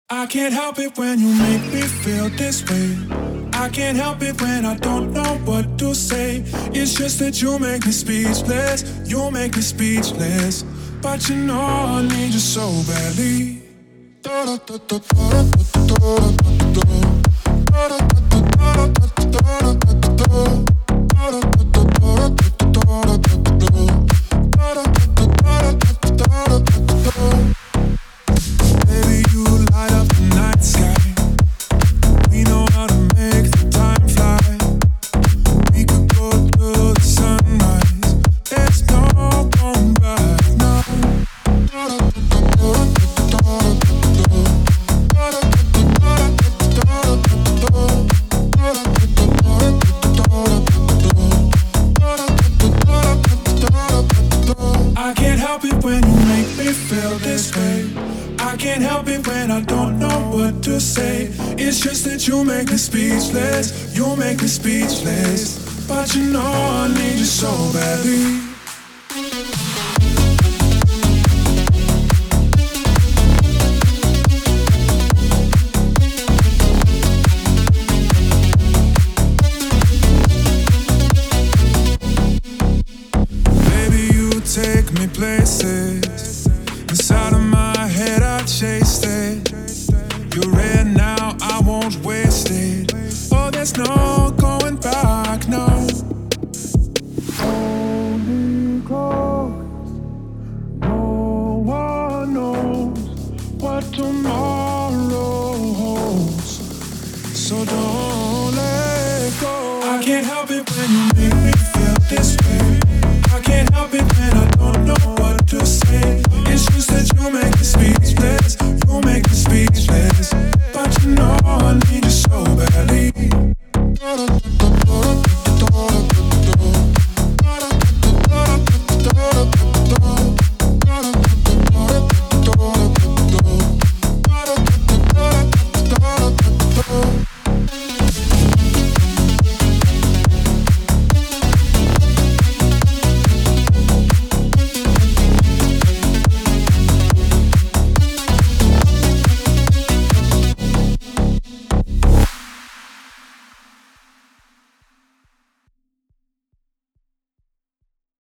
I can't help it when you make me feel this way. I can't help it when I don't know what to say. It's just that you make me speechless. You make me speechless. But you know I need you so badly. Baby, you light up the night sky. We know how to make the time fly. We could go to the sunrise. There's no going back now. I can't help it when you make me feel this way. I can't help it when I don't know what to say. It's just that you make me speechless. You make me speechless. But you know I need you so badly. Baby, you take me places. Inside of my head I chased it. You're red now, I won't waste it. Oh, there's no going back, no. Holding close, no one knows what tomorrow holds. So don't let go. I can't help it when you make me feel this way. I can't help it when I don't know what to say. It's just that you make me speechless.